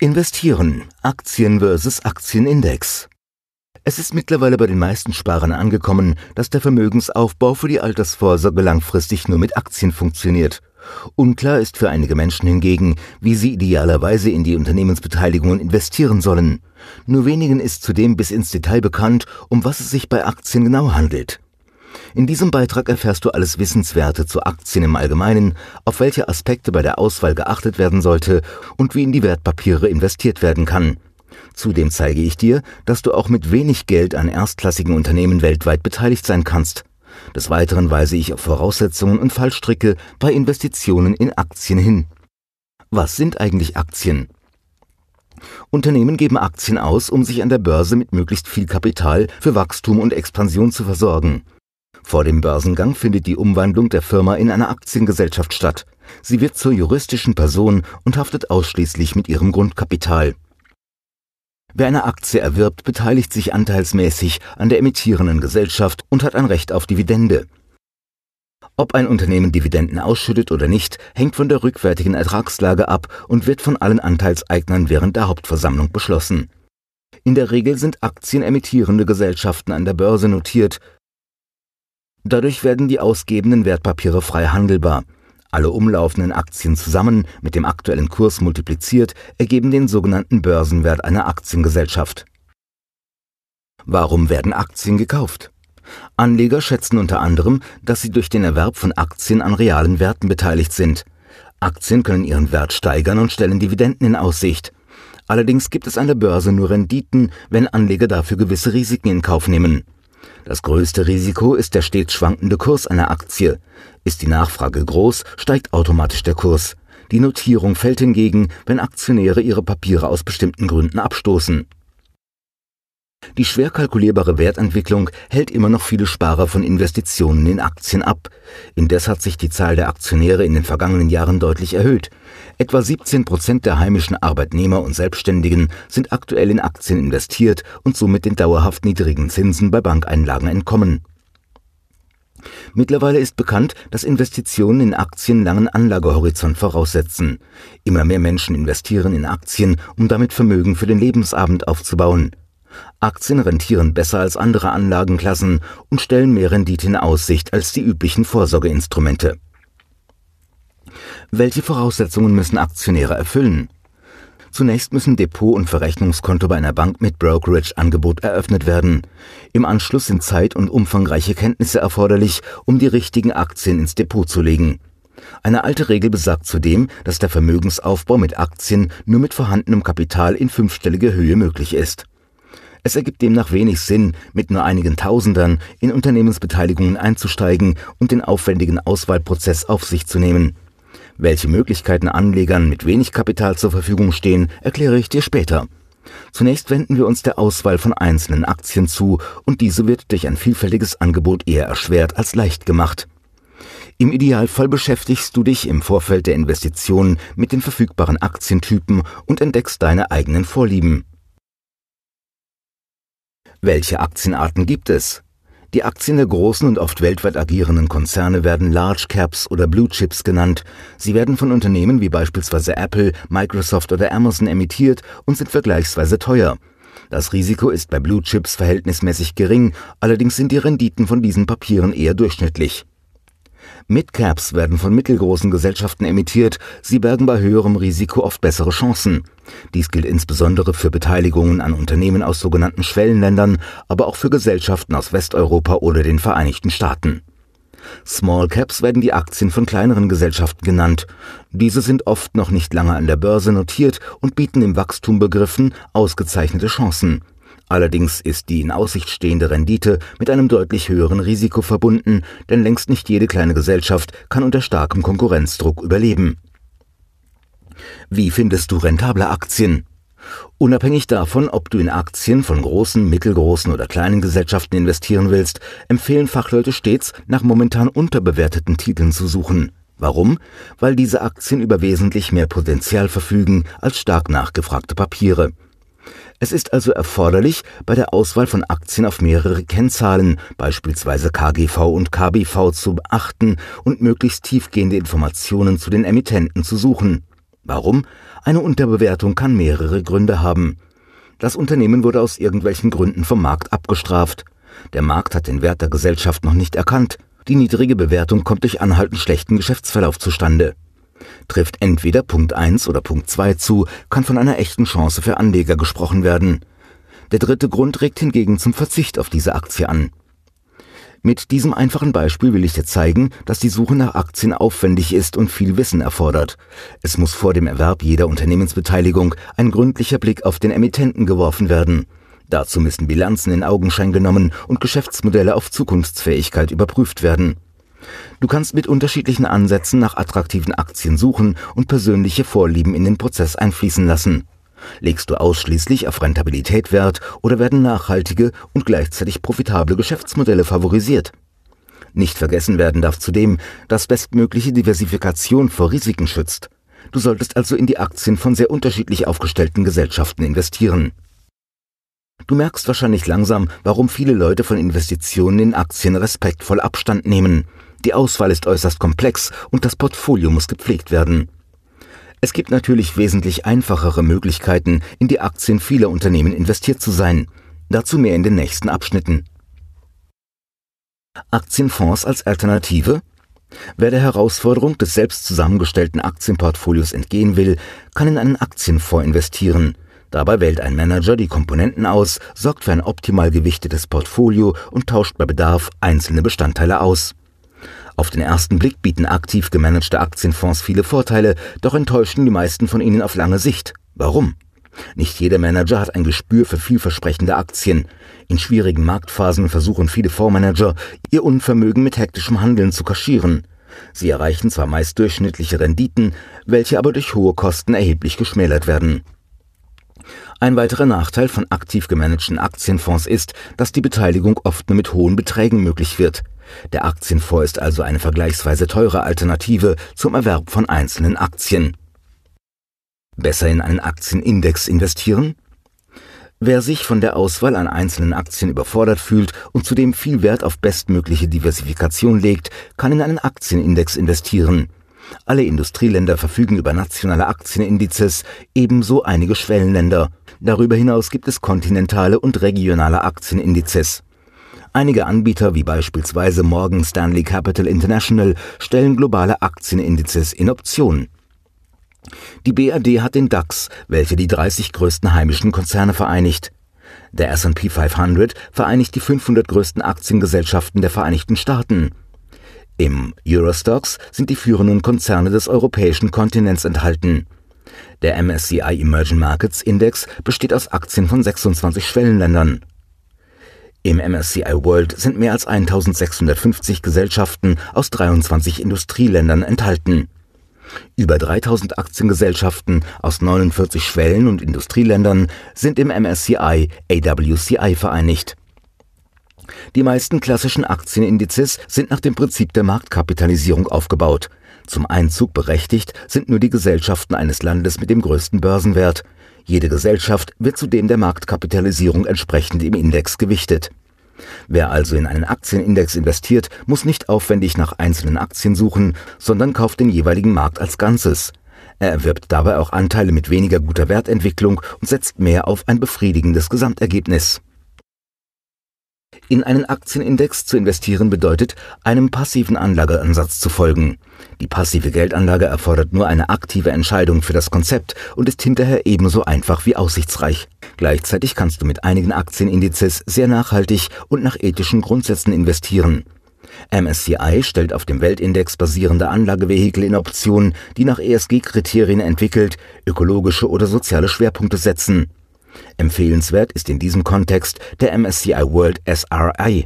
Investieren. Aktien versus Aktienindex. Es ist mittlerweile bei den meisten Sparern angekommen, dass der Vermögensaufbau für die Altersvorsorge langfristig nur mit Aktien funktioniert. Unklar ist für einige Menschen hingegen, wie sie idealerweise in die Unternehmensbeteiligungen investieren sollen. Nur wenigen ist zudem bis ins Detail bekannt, um was es sich bei Aktien genau handelt. In diesem Beitrag erfährst du alles Wissenswerte zu Aktien im Allgemeinen, auf welche Aspekte bei der Auswahl geachtet werden sollte und wie in die Wertpapiere investiert werden kann. Zudem zeige ich dir, dass du auch mit wenig Geld an erstklassigen Unternehmen weltweit beteiligt sein kannst. Des Weiteren weise ich auf Voraussetzungen und Fallstricke bei Investitionen in Aktien hin. Was sind eigentlich Aktien? Unternehmen geben Aktien aus, um sich an der Börse mit möglichst viel Kapital für Wachstum und Expansion zu versorgen. Vor dem Börsengang findet die Umwandlung der Firma in eine Aktiengesellschaft statt. Sie wird zur juristischen Person und haftet ausschließlich mit ihrem Grundkapital. Wer eine Aktie erwirbt, beteiligt sich anteilsmäßig an der emittierenden Gesellschaft und hat ein Recht auf Dividende. Ob ein Unternehmen Dividenden ausschüttet oder nicht, hängt von der rückwärtigen Ertragslage ab und wird von allen Anteilseignern während der Hauptversammlung beschlossen. In der Regel sind aktienemittierende Gesellschaften an der Börse notiert. Dadurch werden die ausgebenden Wertpapiere frei handelbar. Alle umlaufenden Aktien zusammen mit dem aktuellen Kurs multipliziert ergeben den sogenannten Börsenwert einer Aktiengesellschaft. Warum werden Aktien gekauft? Anleger schätzen unter anderem, dass sie durch den Erwerb von Aktien an realen Werten beteiligt sind. Aktien können ihren Wert steigern und stellen Dividenden in Aussicht. Allerdings gibt es an der Börse nur Renditen, wenn Anleger dafür gewisse Risiken in Kauf nehmen. Das größte Risiko ist der stets schwankende Kurs einer Aktie. Ist die Nachfrage groß, steigt automatisch der Kurs. Die Notierung fällt hingegen, wenn Aktionäre ihre Papiere aus bestimmten Gründen abstoßen. Die schwer kalkulierbare Wertentwicklung hält immer noch viele Sparer von Investitionen in Aktien ab. Indes hat sich die Zahl der Aktionäre in den vergangenen Jahren deutlich erhöht. Etwa 17% der heimischen Arbeitnehmer und Selbstständigen sind aktuell in Aktien investiert und somit den dauerhaft niedrigen Zinsen bei Bankeinlagen entkommen. Mittlerweile ist bekannt, dass Investitionen in Aktien langen Anlagehorizont voraussetzen. Immer mehr Menschen investieren in Aktien, um damit Vermögen für den Lebensabend aufzubauen. Aktien rentieren besser als andere Anlagenklassen und stellen mehr Rendite in Aussicht als die üblichen Vorsorgeinstrumente. Welche Voraussetzungen müssen Aktionäre erfüllen? Zunächst müssen Depot- und Verrechnungskonto bei einer Bank mit Brokerage-Angebot eröffnet werden. Im Anschluss sind Zeit und umfangreiche Kenntnisse erforderlich, um die richtigen Aktien ins Depot zu legen. Eine alte Regel besagt zudem, dass der Vermögensaufbau mit Aktien nur mit vorhandenem Kapital in fünfstelliger Höhe möglich ist. Es ergibt demnach wenig Sinn, mit nur einigen Tausendern in Unternehmensbeteiligungen einzusteigen und den aufwendigen Auswahlprozess auf sich zu nehmen. Welche Möglichkeiten Anlegern mit wenig Kapital zur Verfügung stehen, erkläre ich dir später. Zunächst wenden wir uns der Auswahl von einzelnen Aktien zu und diese wird durch ein vielfältiges Angebot eher erschwert als leicht gemacht. Im Idealfall beschäftigst du dich im Vorfeld der Investitionen mit den verfügbaren Aktientypen und entdeckst deine eigenen Vorlieben. Welche Aktienarten gibt es? Die Aktien der großen und oft weltweit agierenden Konzerne werden Large Caps oder Blue Chips genannt. Sie werden von Unternehmen wie beispielsweise Apple, Microsoft oder Amazon emittiert und sind vergleichsweise teuer. Das Risiko ist bei Blue Chips verhältnismäßig gering, allerdings sind die Renditen von diesen Papieren eher durchschnittlich. Mid-Caps werden von mittelgroßen Gesellschaften emittiert, sie bergen bei höherem Risiko oft bessere Chancen. Dies gilt insbesondere für Beteiligungen an Unternehmen aus sogenannten Schwellenländern, aber auch für Gesellschaften aus Westeuropa oder den Vereinigten Staaten. Small Caps werden die Aktien von kleineren Gesellschaften genannt. Diese sind oft noch nicht lange an der Börse notiert und bieten im Wachstum begriffen ausgezeichnete Chancen. Allerdings ist die in Aussicht stehende Rendite mit einem deutlich höheren Risiko verbunden, denn längst nicht jede kleine Gesellschaft kann unter starkem Konkurrenzdruck überleben. Wie findest du rentable Aktien? Unabhängig davon, ob du in Aktien von großen, mittelgroßen oder kleinen Gesellschaften investieren willst, empfehlen Fachleute stets, nach momentan unterbewerteten Titeln zu suchen. Warum? Weil diese Aktien über wesentlich mehr Potenzial verfügen als stark nachgefragte Papiere. Es ist also erforderlich, bei der Auswahl von Aktien auf mehrere Kennzahlen, beispielsweise KGV und KBV, zu beachten und möglichst tiefgehende Informationen zu den Emittenten zu suchen. Warum? Eine Unterbewertung kann mehrere Gründe haben. Das Unternehmen wurde aus irgendwelchen Gründen vom Markt abgestraft. Der Markt hat den Wert der Gesellschaft noch nicht erkannt. Die niedrige Bewertung kommt durch anhaltend schlechten Geschäftsverlauf zustande. Trifft entweder Punkt 1 oder Punkt 2 zu, kann von einer echten Chance für Anleger gesprochen werden. Der dritte Grund regt hingegen zum Verzicht auf diese Aktie an. Mit diesem einfachen Beispiel will ich dir zeigen, dass die Suche nach Aktien aufwendig ist und viel Wissen erfordert. Es muss vor dem Erwerb jeder Unternehmensbeteiligung ein gründlicher Blick auf den Emittenten geworfen werden. Dazu müssen Bilanzen in Augenschein genommen und Geschäftsmodelle auf Zukunftsfähigkeit überprüft werden. Du kannst mit unterschiedlichen Ansätzen nach attraktiven Aktien suchen und persönliche Vorlieben in den Prozess einfließen lassen. Legst du ausschließlich auf Rentabilität Wert oder werden nachhaltige und gleichzeitig profitable Geschäftsmodelle favorisiert? Nicht vergessen werden darf zudem, dass bestmögliche Diversifikation vor Risiken schützt. Du solltest also in die Aktien von sehr unterschiedlich aufgestellten Gesellschaften investieren. Du merkst wahrscheinlich langsam, warum viele Leute von Investitionen in Aktien respektvoll Abstand nehmen. Die Auswahl ist äußerst komplex und das Portfolio muss gepflegt werden. Es gibt natürlich wesentlich einfachere Möglichkeiten, in die Aktien vieler Unternehmen investiert zu sein. Dazu mehr in den nächsten Abschnitten. Aktienfonds als Alternative? Wer der Herausforderung des selbst zusammengestellten Aktienportfolios entgehen will, kann in einen Aktienfonds investieren. Dabei wählt ein Manager die Komponenten aus, sorgt für ein optimal gewichtetes Portfolio und tauscht bei Bedarf einzelne Bestandteile aus. Auf den ersten Blick bieten aktiv gemanagte Aktienfonds viele Vorteile, doch enttäuschen die meisten von ihnen auf lange Sicht. Warum? Nicht jeder Manager hat ein Gespür für vielversprechende Aktien. In schwierigen Marktphasen versuchen viele Fondsmanager, ihr Unvermögen mit hektischem Handeln zu kaschieren. Sie erreichen zwar meist durchschnittliche Renditen, welche aber durch hohe Kosten erheblich geschmälert werden. Ein weiterer Nachteil von aktiv gemanagten Aktienfonds ist, dass die Beteiligung oft nur mit hohen Beträgen möglich wird. Der Aktienfonds ist also eine vergleichsweise teure Alternative zum Erwerb von einzelnen Aktien. Besser in einen Aktienindex investieren? Wer sich von der Auswahl an einzelnen Aktien überfordert fühlt und zudem viel Wert auf bestmögliche Diversifikation legt, kann in einen Aktienindex investieren. Alle Industrieländer verfügen über nationale Aktienindizes, ebenso einige Schwellenländer. Darüber hinaus gibt es kontinentale und regionale Aktienindizes. Einige Anbieter wie beispielsweise Morgan Stanley Capital International stellen globale Aktienindizes in Option. Die BRD hat den DAX, welcher die 30 größten heimischen Konzerne vereinigt. Der S&P 500 vereinigt die 500 größten Aktiengesellschaften der Vereinigten Staaten. Im Eurostoxx sind die führenden Konzerne des europäischen Kontinents enthalten. Der MSCI Emerging Markets Index besteht aus Aktien von 26 Schwellenländern. Im MSCI World sind mehr als 1650 Gesellschaften aus 23 Industrieländern enthalten. Über 3000 Aktiengesellschaften aus 49 Schwellen- und Industrieländern sind im MSCI AWCI vereinigt. Die meisten klassischen Aktienindizes sind nach dem Prinzip der Marktkapitalisierung aufgebaut. Zum Einzug berechtigt sind nur die Gesellschaften eines Landes mit dem größten Börsenwert. Jede Gesellschaft wird zudem der Marktkapitalisierung entsprechend im Index gewichtet. Wer also in einen Aktienindex investiert, muss nicht aufwendig nach einzelnen Aktien suchen, sondern kauft den jeweiligen Markt als Ganzes. Er erwirbt dabei auch Anteile mit weniger guter Wertentwicklung und setzt mehr auf ein befriedigendes Gesamtergebnis. In einen Aktienindex zu investieren bedeutet, einem passiven Anlageansatz zu folgen. Die passive Geldanlage erfordert nur eine aktive Entscheidung für das Konzept und ist hinterher ebenso einfach wie aussichtsreich. Gleichzeitig kannst du mit einigen Aktienindizes sehr nachhaltig und nach ethischen Grundsätzen investieren. MSCI stellt auf dem Weltindex basierende Anlagevehikel in Optionen, die nach ESG-Kriterien entwickelt, ökologische oder soziale Schwerpunkte setzen. Empfehlenswert ist in diesem Kontext der MSCI World SRI.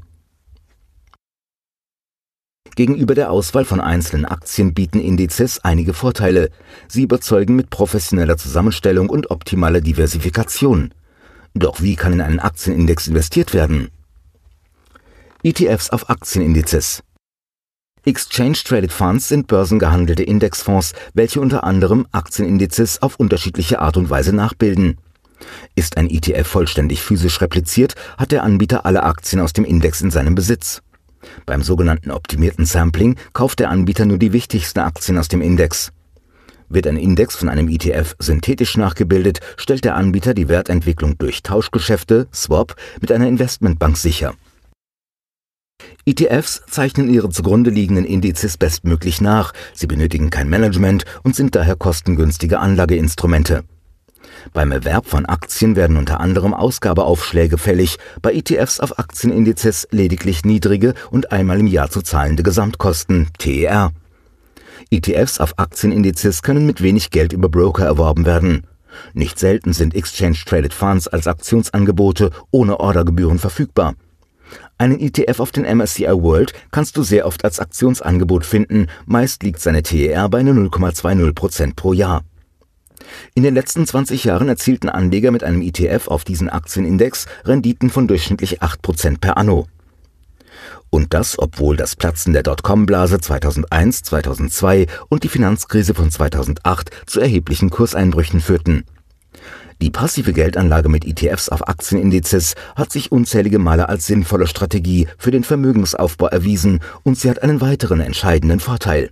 Gegenüber der Auswahl von einzelnen Aktien bieten Indizes einige Vorteile. Sie überzeugen mit professioneller Zusammenstellung und optimaler Diversifikation. Doch wie kann in einen Aktienindex investiert werden? ETFs auf Aktienindizes. Exchange Traded Funds sind börsengehandelte Indexfonds, welche unter anderem Aktienindizes auf unterschiedliche Art und Weise nachbilden. Ist ein ETF vollständig physisch repliziert, hat der Anbieter alle Aktien aus dem Index in seinem Besitz. Beim sogenannten optimierten Sampling kauft der Anbieter nur die wichtigsten Aktien aus dem Index. Wird ein Index von einem ETF synthetisch nachgebildet, stellt der Anbieter die Wertentwicklung durch Tauschgeschäfte, Swap, mit einer Investmentbank sicher. ETFs zeichnen ihre zugrunde liegenden Indizes bestmöglich nach, sie benötigen kein Management und sind daher kostengünstige Anlageinstrumente. Beim Erwerb von Aktien werden unter anderem Ausgabeaufschläge fällig, bei ETFs auf Aktienindizes lediglich niedrige und einmal im Jahr zu zahlende Gesamtkosten, TER. ETFs auf Aktienindizes können mit wenig Geld über Broker erworben werden. Nicht selten sind Exchange-Traded Funds als Aktionsangebote ohne Ordergebühren verfügbar. Einen ETF auf den MSCI World kannst du sehr oft als Aktionsangebot finden, meist liegt seine TER bei nur 0,20% pro Jahr. In den letzten 20 Jahren erzielten Anleger mit einem ETF auf diesen Aktienindex Renditen von durchschnittlich 8% per anno. Und das, obwohl das Platzen der Dotcom-Blase 2001, 2002 und die Finanzkrise von 2008 zu erheblichen Kurseinbrüchen führten. Die passive Geldanlage mit ETFs auf Aktienindizes hat sich unzählige Male als sinnvolle Strategie für den Vermögensaufbau erwiesen und sie hat einen weiteren entscheidenden Vorteil.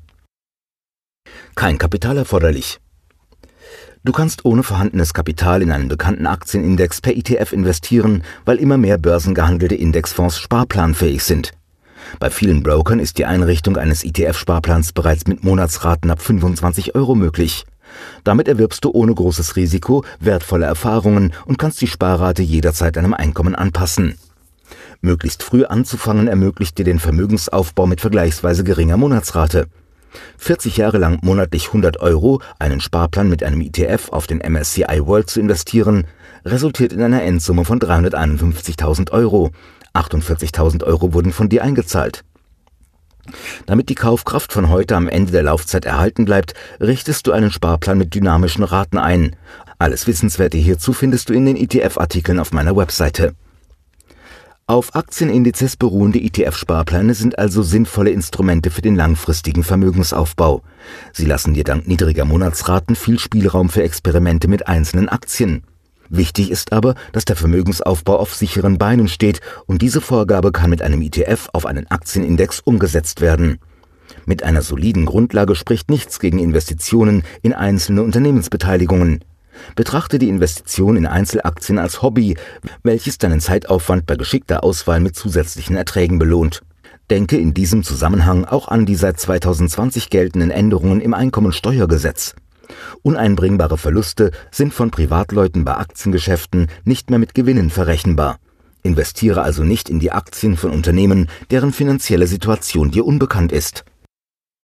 Kein Kapital erforderlich. Du kannst ohne vorhandenes Kapital in einen bekannten Aktienindex per ETF investieren, weil immer mehr börsengehandelte Indexfonds sparplanfähig sind. Bei vielen Brokern ist die Einrichtung eines ETF-Sparplans bereits mit Monatsraten ab 25 € möglich. Damit erwirbst du ohne großes Risiko wertvolle Erfahrungen und kannst die Sparrate jederzeit deinem Einkommen anpassen. Möglichst früh anzufangen ermöglicht dir den Vermögensaufbau mit vergleichsweise geringer Monatsrate. 40 Jahre lang monatlich 100 €, einen Sparplan mit einem ETF auf den MSCI World zu investieren, resultiert in einer Endsumme von 351.000 €. 48.000 € wurden von dir eingezahlt. Damit die Kaufkraft von heute am Ende der Laufzeit erhalten bleibt, richtest du einen Sparplan mit dynamischen Raten ein. Alles Wissenswerte hierzu findest du in den ETF-Artikeln auf meiner Webseite. Auf Aktienindizes beruhende ETF-Sparpläne sind also sinnvolle Instrumente für den langfristigen Vermögensaufbau. Sie lassen dir dank niedriger Monatsraten viel Spielraum für Experimente mit einzelnen Aktien. Wichtig ist aber, dass der Vermögensaufbau auf sicheren Beinen steht und diese Vorgabe kann mit einem ETF auf einen Aktienindex umgesetzt werden. Mit einer soliden Grundlage spricht nichts gegen Investitionen in einzelne Unternehmensbeteiligungen. Betrachte die Investition in Einzelaktien als Hobby, welches deinen Zeitaufwand bei geschickter Auswahl mit zusätzlichen Erträgen belohnt. Denke in diesem Zusammenhang auch an die seit 2020 geltenden Änderungen im Einkommensteuergesetz. Uneinbringbare Verluste sind von Privatleuten bei Aktiengeschäften nicht mehr mit Gewinnen verrechenbar. Investiere also nicht in die Aktien von Unternehmen, deren finanzielle Situation dir unbekannt ist.